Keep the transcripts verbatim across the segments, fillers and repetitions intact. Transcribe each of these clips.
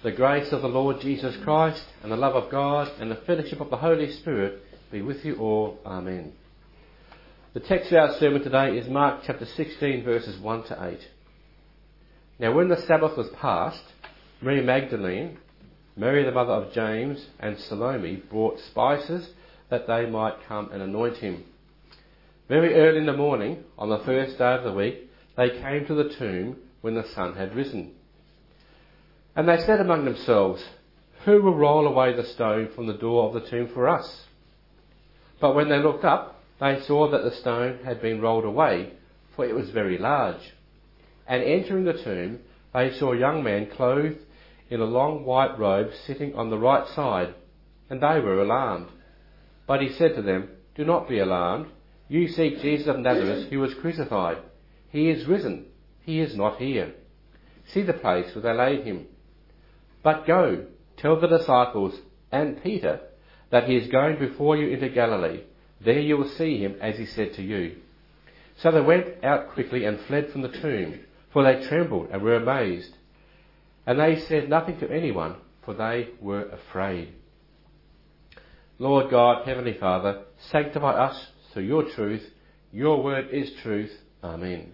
The grace of the Lord Jesus Christ and the love of God and the fellowship of the Holy Spirit be with you all. Amen. The text of our sermon today is Mark chapter sixteen, verses one to eight. Now when the Sabbath was past, Mary Magdalene, Mary the mother of James, and Salome brought spices that they might come and anoint him. Very early in the morning, on the first day of the week, they came to the tomb when the sun had risen. And they said among themselves, "Who will roll away the stone from the door of the tomb for us?" But when they looked up, they saw that the stone had been rolled away, for it was very large. And entering the tomb, they saw a young man clothed in a long white robe sitting on the right side, and they were alarmed. But he said to them, "Do not be alarmed. You seek Jesus of Nazareth, who was crucified. He is risen. He is not here. See the place where they laid him. But go, tell the disciples and Peter that he is going before you into Galilee. There you will see him as he said to you." So they went out quickly and fled from the tomb, for they trembled and were amazed. And they said nothing to anyone, for they were afraid. Lord God, Heavenly Father, sanctify us through your truth. Your word is truth. Amen.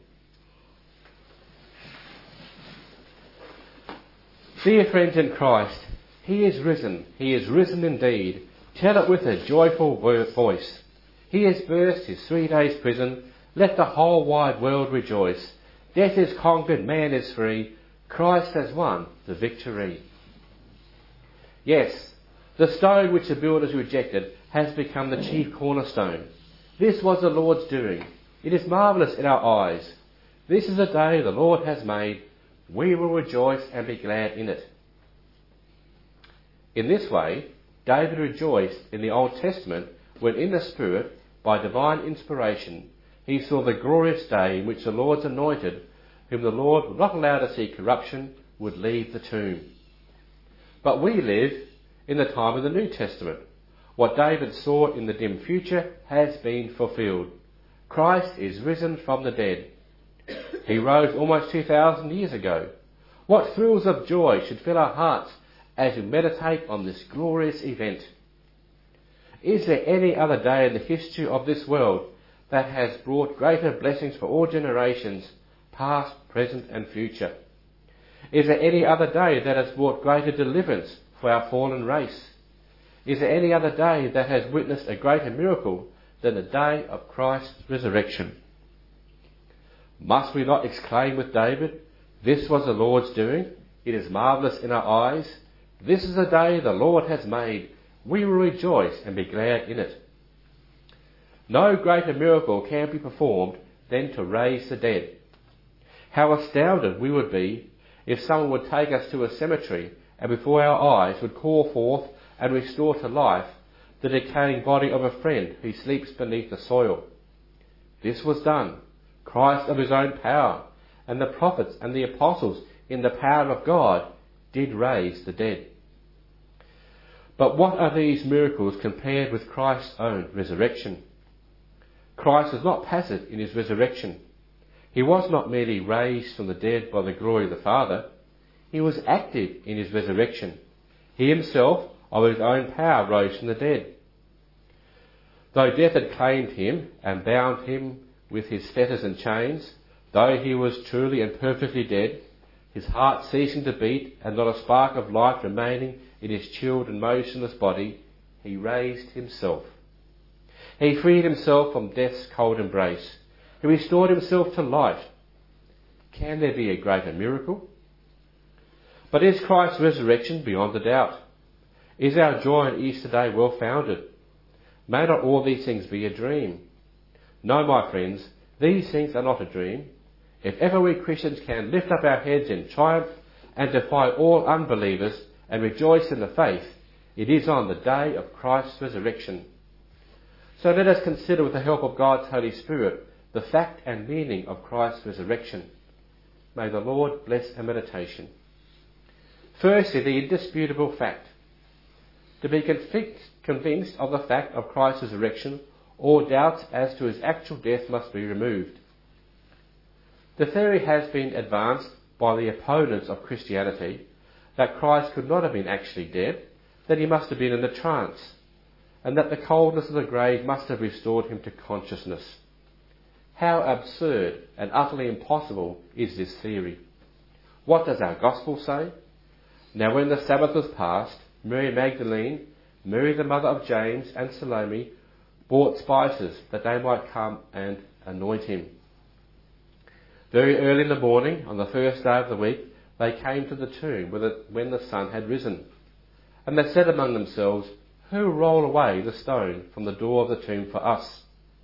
Dear friends in Christ, he is risen. He is risen indeed. Tell it with a joyful voice. He has burst his three days' prison. Let the whole wide world rejoice. Death is conquered, man is free. Christ has won the victory. Yes, the stone which the builders rejected has become the chief cornerstone. This was the Lord's doing. It is marvellous in our eyes. This is a day the Lord has made. We will rejoice and be glad in it. In this way, David rejoiced in the Old Testament when in the Spirit, by divine inspiration, he saw the glorious day in which the Lord's anointed, whom the Lord would not allow to see corruption, would leave the tomb. But we live in the time of the New Testament. What David saw in the dim future has been fulfilled. Christ is risen from the dead. He rose almost two thousand years ago. What thrills of joy should fill our hearts as we meditate on this glorious event. Is there any other day in the history of this world that has brought greater blessings for all generations, past, present and future? Is there any other day that has brought greater deliverance for our fallen race? Is there any other day that has witnessed a greater miracle than the day of Christ's resurrection? Must we not exclaim with David, "This was the Lord's doing. It is marvellous in our eyes. This is the day the Lord has made. We will rejoice and be glad in it." No greater miracle can be performed than to raise the dead. How astounded we would be if someone would take us to a cemetery and before our eyes would call forth and restore to life the decaying body of a friend who sleeps beneath the soil. This was done. Christ of his own power, and the prophets and the apostles in the power of God did raise the dead. But what are these miracles compared with Christ's own resurrection? Christ was not passive in his resurrection. He was not merely raised from the dead by the glory of the Father. He was active in his resurrection. He himself, of his own power, rose from the dead. Though death had claimed him and bound him with his fetters and chains, though he was truly and perfectly dead, his heart ceasing to beat and not a spark of life remaining in his chilled and motionless body, he raised himself. He freed himself from death's cold embrace. He restored himself to life. Can there be a greater miracle? But is Christ's resurrection beyond a doubt? Is our joy on Easter Day well founded? May not all these things be a dream? No, my friends, these things are not a dream. If ever we Christians can lift up our heads in triumph and defy all unbelievers and rejoice in the faith, it is on the day of Christ's resurrection. So let us consider with the help of God's Holy Spirit the fact and meaning of Christ's resurrection. May the Lord bless our meditation. Firstly, the indisputable fact. To be convinced of the fact of Christ's resurrection, all doubts as to his actual death must be removed. The theory has been advanced by the opponents of Christianity that Christ could not have been actually dead, that he must have been in a trance, and that the coldness of the grave must have restored him to consciousness. How absurd and utterly impossible is this theory? What does our gospel say? Now when the Sabbath was past, Mary Magdalene, Mary the mother of James, and Salome bought spices that they might come and anoint him. Very early in the morning, on the first day of the week, they came to the tomb when the sun had risen. And they said among themselves, "Who will roll away the stone from the door of the tomb for us?"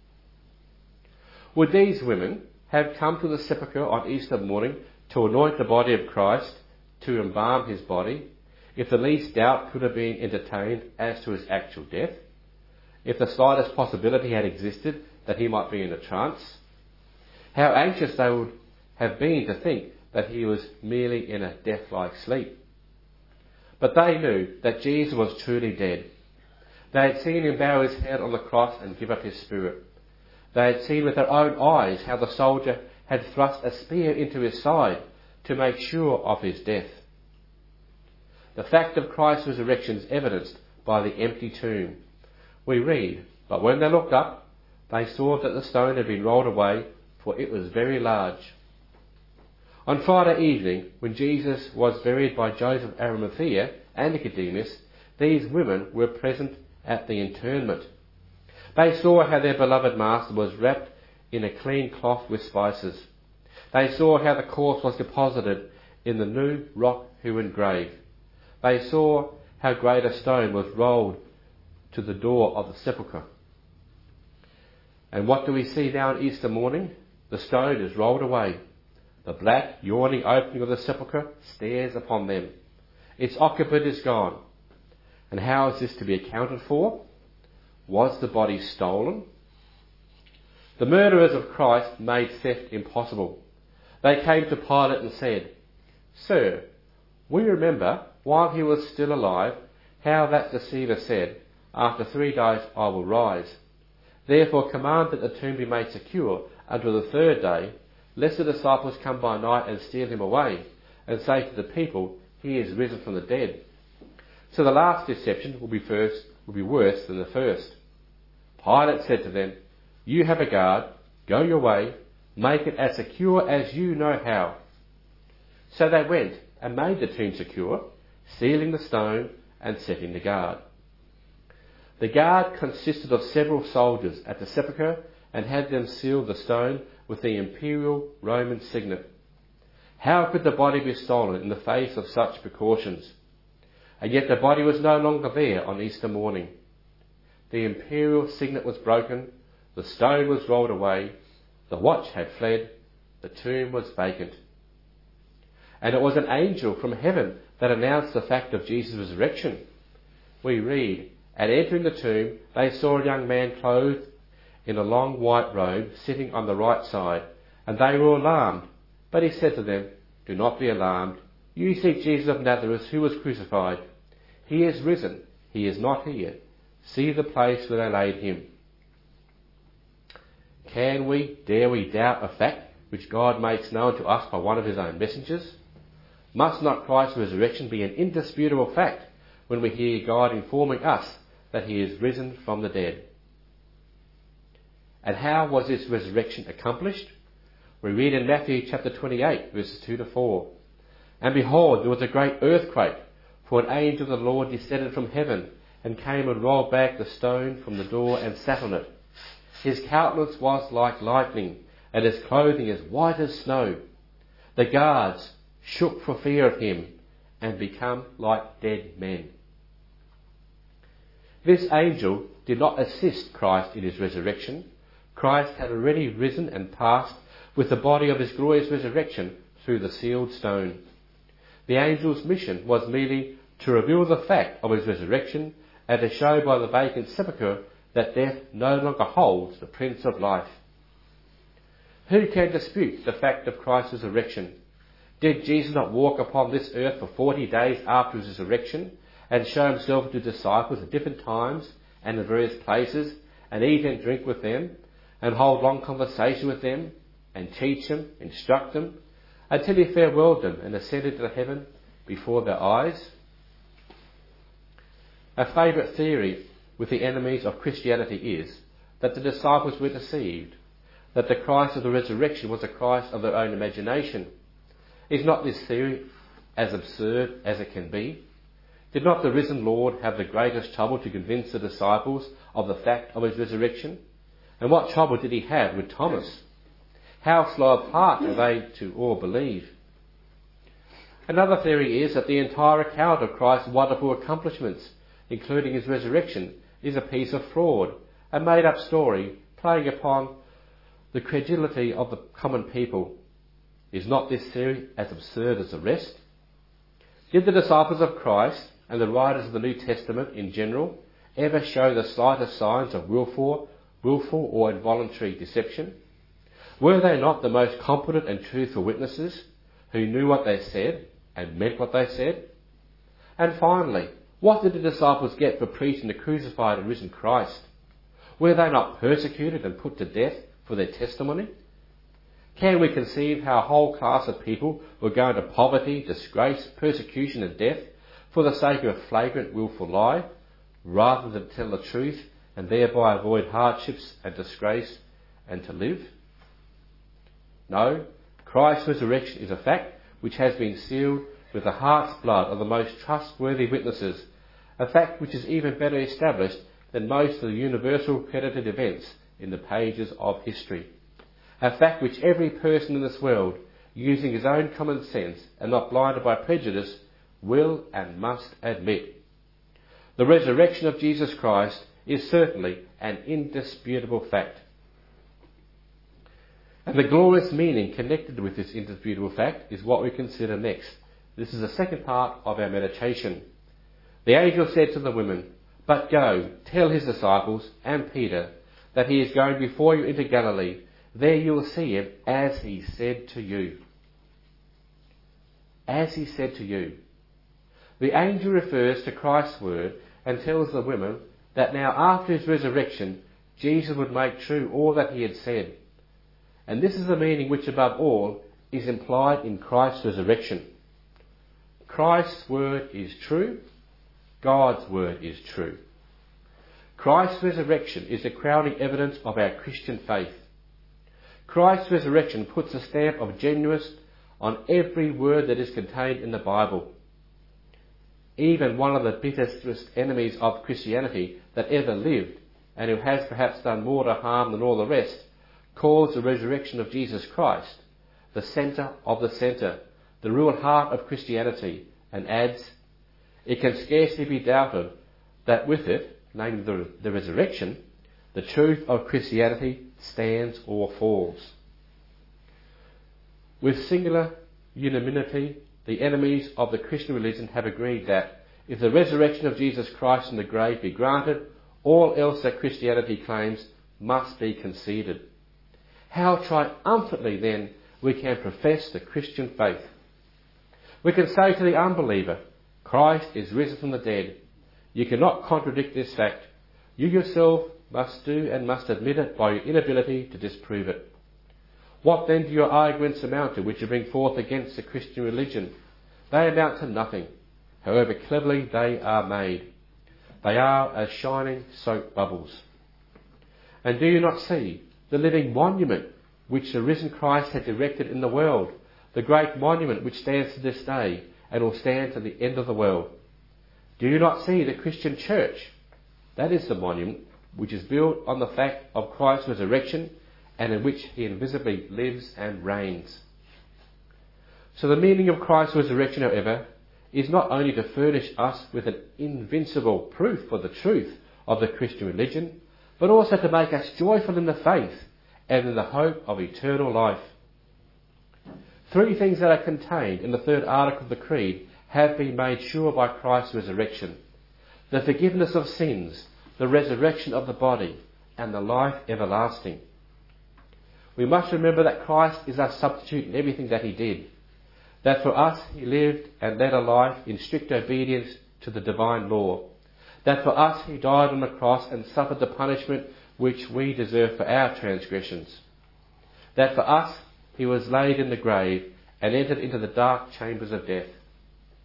Would these women have come to the sepulchre on Easter morning to anoint the body of Christ, to embalm his body, if the least doubt could have been entertained as to his actual death, if the slightest possibility had existed that he might be in a trance? How anxious they would have been to think that he was merely in a death-like sleep. But they knew that Jesus was truly dead. They had seen him bow his head on the cross and give up his spirit. They had seen with their own eyes how the soldier had thrust a spear into his side to make sure of his death. The fact of Christ's resurrection is evidenced by the empty tomb. We read, "But when they looked up, they saw that the stone had been rolled away, for it was very large." On Friday evening, when Jesus was buried by Joseph of Arimathea and Nicodemus, these women were present at the interment. They saw how their beloved Master was wrapped in a clean cloth with spices. They saw how the corpse was deposited in the new rock-hewn grave. They saw how great a stone was rolled to the door of the sepulchre. And what do we see now on Easter morning? The stone is rolled away. The black, yawning opening of the sepulchre stares upon them. Its occupant is gone. And how is this to be accounted for? Was the body stolen? The murderers of Christ made theft impossible. They came to Pilate and said, "Sir, we remember, while he was still alive, how that deceiver said, 'After three days I will rise.' Therefore command that the tomb be made secure until the third day, lest the disciples come by night and steal him away, and say to the people, 'He is risen from the dead.' So the last deception will be first will be worse than the first." Pilate said to them, "You have a guard, go your way, make it as secure as you know how." So they went and made the tomb secure, sealing the stone and setting the guard. The guard consisted of several soldiers at the sepulchre and had them seal the stone with the imperial Roman signet. How could the body be stolen in the face of such precautions? And yet the body was no longer there on Easter morning. The imperial signet was broken, the stone was rolled away, the watch had fled, the tomb was vacant. And it was an angel from heaven that announced the fact of Jesus' resurrection. We read, "At entering the tomb, they saw a young man clothed in a long white robe sitting on the right side, and they were alarmed. But he said to them, 'Do not be alarmed. You seek Jesus of Nazareth, who was crucified. He is risen. He is not here. See the place where they laid him.'" Can we, dare we doubt a fact which God makes known to us by one of his own messengers? Must not Christ's resurrection be an indisputable fact when we hear God informing us that he is risen from the dead? And how was this resurrection accomplished? We read in Matthew chapter twenty-eight, verses two to four. "And behold, there was a great earthquake, for an angel of the Lord descended from heaven, and came and rolled back the stone from the door and sat on it. His countenance was like lightning, and his clothing as white as snow. The guards shook for fear of him, and become like dead men." This angel did not assist Christ in his resurrection. Christ had already risen and passed with the body of his glorious resurrection through the sealed stone. The angel's mission was merely to reveal the fact of his resurrection and to show by the vacant sepulchre that death no longer holds the Prince of Life. Who can dispute the fact of Christ's resurrection? Did Jesus not walk upon this earth for forty days after his resurrection and show himself to disciples at different times and in various places, and eat and drink with them, and hold long conversation with them, and teach them, instruct them, until he farewelled them and ascended to heaven, before their eyes? A favourite theory with the enemies of Christianity is that the disciples were deceived, that the Christ of the resurrection was a Christ of their own imagination. Is not this theory as absurd as it can be? Did not the risen Lord have the greatest trouble to convince the disciples of the fact of his resurrection? And what trouble did he have with Thomas? How slow of heart were they to all believe? Another theory is that the entire account of Christ's wonderful accomplishments, including his resurrection, is a piece of fraud, a made-up story playing upon the credulity of the common people. Is not this theory as absurd as the rest? Did the disciples of Christ and the writers of the New Testament in general ever show the slightest signs of willful, willful or involuntary deception? Were they not the most competent and truthful witnesses who knew what they said and meant what they said? And finally, what did the disciples get for preaching the crucified and risen Christ? Were they not persecuted and put to death for their testimony? Can we conceive how a whole class of people were going to poverty, disgrace, persecution and death for the sake of a flagrant willful lie, rather than tell the truth and thereby avoid hardships and disgrace and to live? No, Christ's resurrection is a fact which has been sealed with the heart's blood of the most trustworthy witnesses, a fact which is even better established than most of the universal credited events in the pages of history. A fact which every person in this world, using his own common sense and not blinded by prejudice, will and must admit. The resurrection of Jesus Christ is certainly an indisputable fact. And the glorious meaning connected with this indisputable fact is what we consider next. This is the second part of our meditation. The angel said to the women, "But go, tell his disciples and Peter that he is going before you into Galilee. There you will see him as he said to you." As he said to you. The angel refers to Christ's word and tells the women that now after his resurrection, Jesus would make true all that he had said. And this is the meaning which above all is implied in Christ's resurrection. Christ's word is true. God's word is true. Christ's resurrection is the crowning evidence of our Christian faith. Christ's resurrection puts a stamp of genuineness on every word that is contained in the Bible. Even one of the bitterest enemies of Christianity that ever lived, and who has perhaps done more to harm than all the rest, calls the resurrection of Jesus Christ the centre of the centre, the real heart of Christianity, and adds, "It can scarcely be doubted that with it, namely the, the resurrection, the truth of Christianity stands or falls." With singular unanimity, the enemies of the Christian religion have agreed that if the resurrection of Jesus Christ from the grave be granted, all else that Christianity claims must be conceded. How triumphantly then we can profess the Christian faith. We can say to the unbeliever, "Christ is risen from the dead." You cannot contradict this fact. You yourself must do and must admit it by your inability to disprove it. What then do your arguments amount to which you bring forth against the Christian religion? They amount to nothing, however cleverly they are made. They are as shining soap bubbles. And do you not see the living monument which the risen Christ had erected in the world, the great monument which stands to this day and will stand to the end of the world? Do you not see the Christian church? That is the monument which is built on the fact of Christ's resurrection and in which he invisibly lives and reigns. So the meaning of Christ's resurrection, however, is not only to furnish us with an invincible proof for the truth of the Christian religion, but also to make us joyful in the faith and in the hope of eternal life. Three things that are contained in the third article of the Creed have been made sure by Christ's resurrection: the forgiveness of sins, the resurrection of the body, and the life everlasting. We must remember that Christ is our substitute in everything that he did, that for us he lived and led a life in strict obedience to the divine law, that for us he died on the cross and suffered the punishment which we deserve for our transgressions, that for us he was laid in the grave and entered into the dark chambers of death.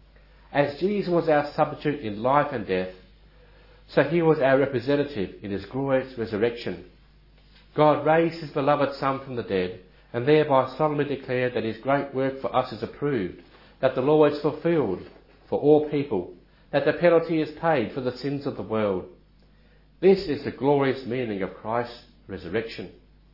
As Jesus was our substitute in life and death, so he was our representative in his glorious resurrection. God raised his beloved Son from the dead, and thereby solemnly declared that his great work for us is approved, that the law is fulfilled for all people, that the penalty is paid for the sins of the world. This is the glorious meaning of Christ's resurrection.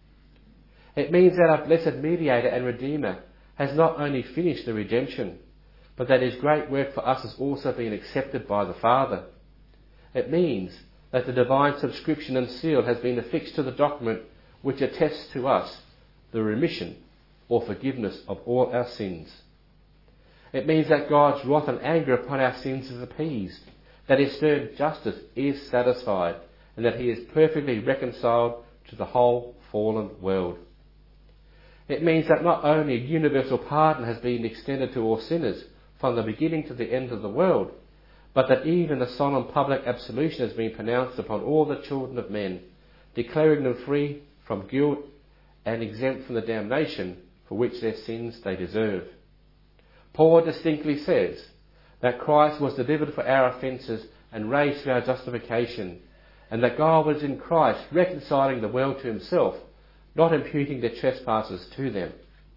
It means that our blessed mediator and redeemer has not only finished the redemption, but that his great work for us has also been accepted by the Father. It means that the divine subscription and seal has been affixed to the document which attests to us the remission or forgiveness of all our sins. It means that God's wrath and anger upon our sins is appeased, that his stern justice is satisfied, and that he is perfectly reconciled to the whole fallen world. It means that not only universal pardon has been extended to all sinners from the beginning to the end of the world, but that even a solemn public absolution has been pronounced upon all the children of men, declaring them free from guilt and exempt from the damnation for which their sins they deserve. Paul distinctly says that Christ was delivered for our offences and raised for our justification, and that God was in Christ reconciling the world to himself, not imputing their trespasses to them.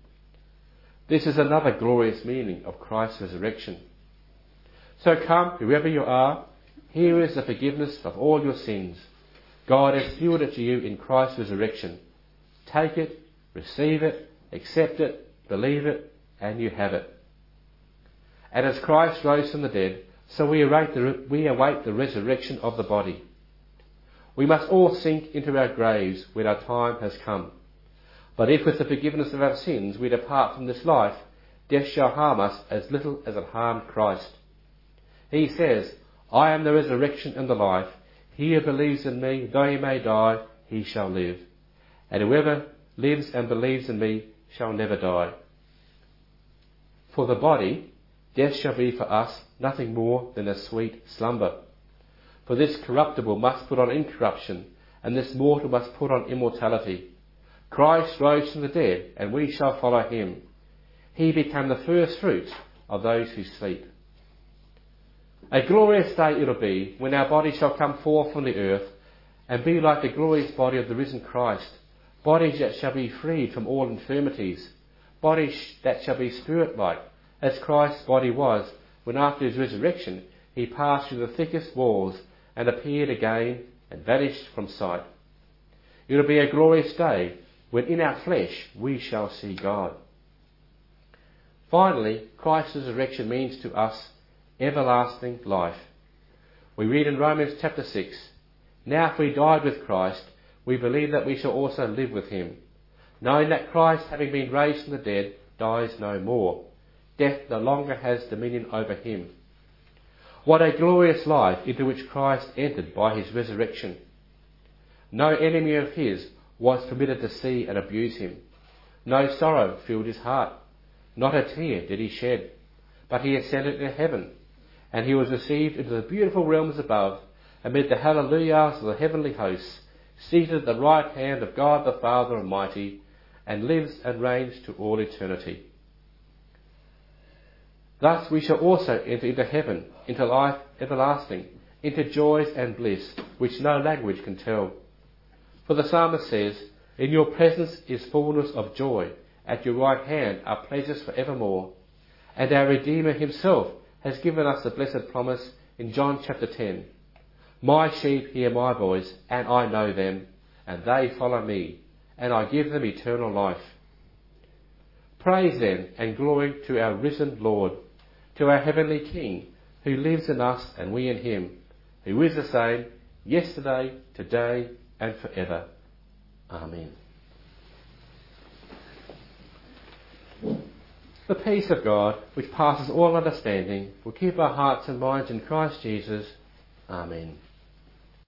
This is another glorious meaning of Christ's resurrection. So come, whoever you are, here is the forgiveness of all your sins. God has sealed it to you in Christ's resurrection. Take it, receive it, accept it, believe it, and you have it. And as Christ rose from the dead, so we await the, we await the resurrection of the body. We must all sink into our graves when our time has come. But if with the forgiveness of our sins we depart from this life, death shall harm us as little as it harmed Christ. He says, I am the resurrection and the life. He who believes in me, though he may die, he shall live. And whoever lives and believes in me shall never die. For the body, death shall be for us nothing more than a sweet slumber. For this corruptible must put on incorruption, and this mortal must put on immortality. Christ rose from the dead, and we shall follow him. He became the first fruits of those who sleep. A glorious day it'll be when our bodies shall come forth from the earth and be like the glorious body of the risen Christ, bodies that shall be freed from all infirmities, bodies that shall be spirit-like, as Christ's body was when after his resurrection he passed through the thickest walls and appeared again and vanished from sight. It'll be a glorious day when in our flesh we shall see God. Finally, Christ's resurrection means to us everlasting life. We read in Romans chapter six, Now if we died with Christ, we believe that we shall also live with him, knowing that Christ, having been raised from the dead, dies no more. Death no longer has dominion over him. What a glorious life into which Christ entered by his resurrection. No enemy of his was permitted to see and abuse him. No sorrow filled his heart. Not a tear did he shed. But he ascended into heaven, and he was received into the beautiful realms above, amid the hallelujahs of the heavenly hosts, seated at the right hand of God the Father Almighty, and lives and reigns to all eternity. Thus we shall also enter into heaven, into life everlasting, into joys and bliss, which no language can tell. For the psalmist says, In your presence is fullness of joy, at your right hand are pleasures for evermore. And our Redeemer himself has given us the blessed promise in John chapter ten. My sheep hear my voice, and I know them, and they follow me, and I give them eternal life. Praise then and glory to our risen Lord, to our heavenly King, who lives in us and we in him, who is the same yesterday, today, and forever. Amen. The peace of God, which passes all understanding, will keep our hearts and minds in Christ Jesus. Amen.